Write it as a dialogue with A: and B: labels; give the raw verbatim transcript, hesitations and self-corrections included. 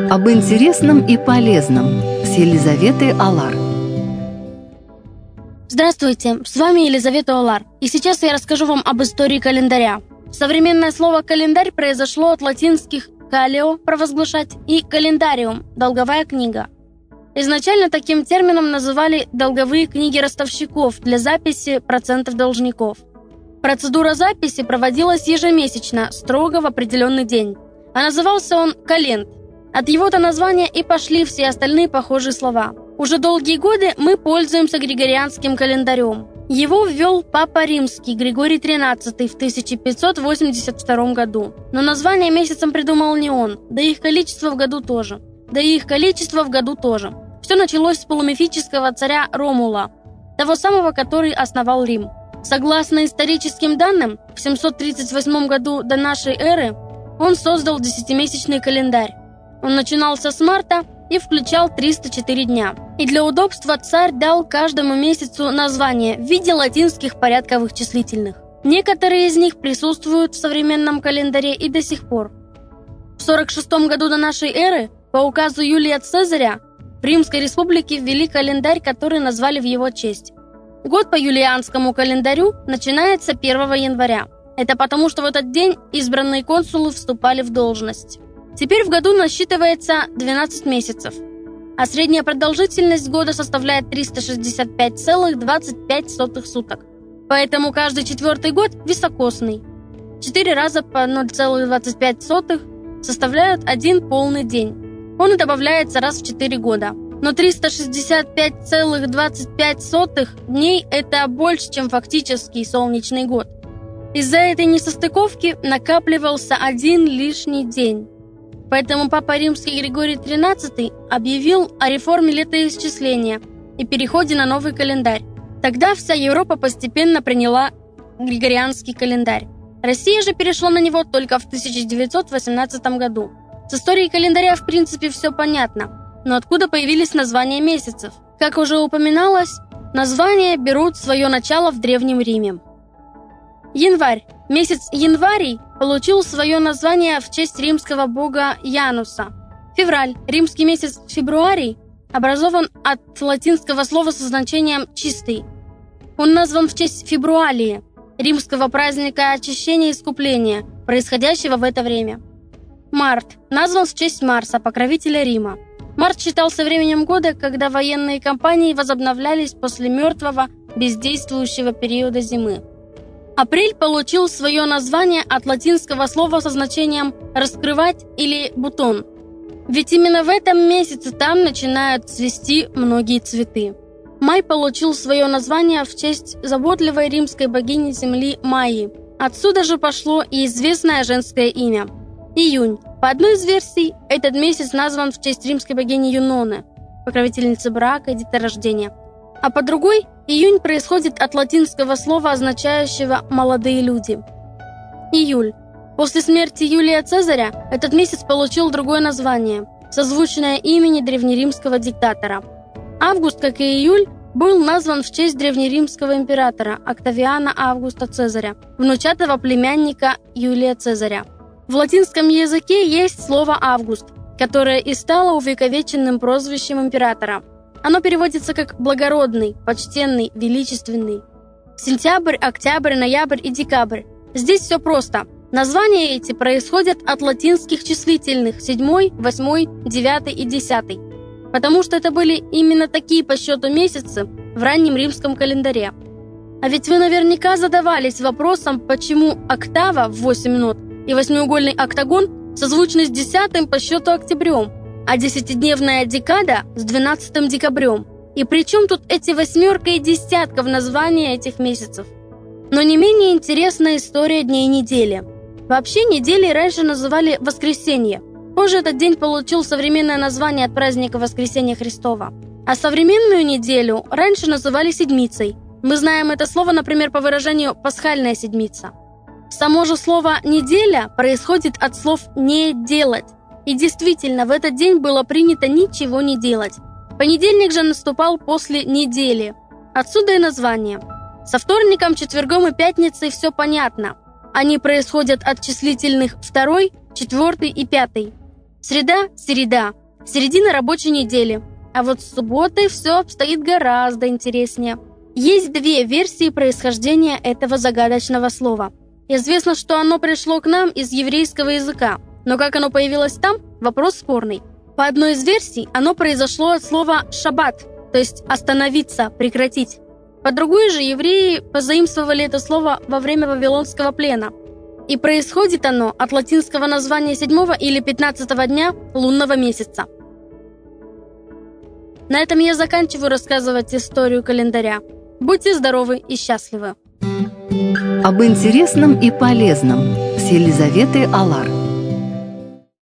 A: Об интересном и полезном с Елизаветой Алар.
B: Здравствуйте, с вами Елизавета Алар, и сейчас я расскажу вам об истории календаря. Современное слово «календарь» произошло от латинских «калео» – «провозглашать» и «календариум» – «долговая книга». Изначально таким термином называли долговые книги ростовщиков для записи процентов должников. Процедура записи проводилась ежемесячно, строго в определенный день, а назывался он «календ». От его-то названия и пошли все остальные похожие слова. Уже долгие годы мы пользуемся григорианским календарем. Его ввел Папа Римский Григорий тринадцатый в тысяча пятьсот восемьдесят втором году. Но название месяцам придумал не он, да и их количество в году тоже. Да и их количество в году тоже. Все началось с полумифического царя Ромула, того самого, который основал Рим. Согласно историческим данным, в семьсот тридцать восьмом году до нашей эры он создал десятимесячный календарь. Он начинался с марта и включал триста четыре дня. И для удобства царь дал каждому месяцу название в виде латинских порядковых числительных. Некоторые из них присутствуют в современном календаре и до сих пор. В сорок шестом году до нашей эры по указу Юлия Цезаря в Римской республике ввели календарь, который назвали в его честь. Год по юлианскому календарю начинается первого января. Это потому, что в этот день избранные консулы вступали в должность. Теперь в году насчитывается двенадцать месяцев, а средняя продолжительность года составляет триста шестьдесят пять целых двадцать пять сотых суток. Поэтому каждый четвертый год високосный. Четыре раза по ноль целых двадцать пять сотых составляют один полный день. Он и добавляется раз в четыре года. Но триста шестьдесят пять целых двадцать пять сотых дней – это больше, чем фактический солнечный год. Из-за этой несостыковки накапливался один лишний день. Поэтому Папа Римский Григорий тринадцатый объявил о реформе летоисчисления и переходе на новый календарь. Тогда вся Европа постепенно приняла григорианский календарь. Россия же перешла на него только в тысяча девятьсот восемнадцатом году. С историей календаря в принципе все понятно, но откуда появились названия месяцев? Как уже упоминалось, названия берут свое начало в Древнем Риме. Январь. Месяц январий получил свое название в честь римского бога Януса. Февраль. Римский месяц фебруарий образован от латинского слова со значением «чистый». Он назван в честь Фебруалии, римского праздника очищения и искупления, происходящего в это время. Март. Назван в честь Марса, покровителя Рима. Март считался временем года, когда военные кампании возобновлялись после мертвого, бездействующего периода зимы. Апрель получил свое название от латинского слова со значением «раскрывать» или «бутон». Ведь именно в этом месяце там начинают цвести многие цветы. Май получил свое название в честь заботливой римской богини земли Майи. Отсюда же пошло и известное женское имя – июнь. По одной из версий, этот месяц назван в честь римской богини Юноны, покровительницы брака и деторождения. А по другой, июнь происходит от латинского слова, означающего «молодые люди». Июль. После смерти Юлия Цезаря этот месяц получил другое название, созвучное имени древнеримского диктатора. Август, как и июль, был назван в честь древнеримского императора Октавиана Августа Цезаря, внучатого племянника Юлия Цезаря. В латинском языке есть слово «август», которое и стало увековеченным прозвищем императора. Оно переводится как «благородный», «почтенный», «величественный». Сентябрь, октябрь, ноябрь и декабрь. Здесь все просто. Названия эти происходят от латинских числительных седьмой, восьмой, девятый и десятый, потому что это были именно такие по счету месяцы в раннем римском календаре. А ведь вы наверняка задавались вопросом, почему октава в восемь нот и восьмиугольный октагон созвучны с десятым по счету октябрем, а десятидневная декада с двенадцатым декабрем. И при чем тут эти восьмерка и десятка в названии этих месяцев? Но не менее интересна история дней недели. Вообще неделей раньше называли воскресенье. Позже этот день получил современное название от праздника Воскресения Христова. А современную неделю раньше называли седмицей. Мы знаем это слово, например, по выражению «пасхальная седмица». Само же слово «неделя» происходит от слов «не делать». И действительно, в этот день было принято ничего не делать. Понедельник же наступал после недели. Отсюда и название. Со вторником, четвергом и пятницей все понятно. Они происходят от числительных второй, четвертый и пятый. Среда – середа, середина рабочей недели. А вот с субботой все обстоит гораздо интереснее. Есть две версии происхождения этого загадочного слова. Известно, что оно пришло к нам из еврейского языка, но как оно появилось там – вопрос спорный. По одной из версий, оно произошло от слова «шаббат», то есть «остановиться», «прекратить». По другой же, евреи позаимствовали это слово во время Вавилонского плена. И происходит оно от латинского названия седьмого или пятнадцатого дня лунного месяца. На этом я заканчиваю рассказывать историю календаря. Будьте здоровы и счастливы!
A: Об интересном и полезном с Елизаветой Алар.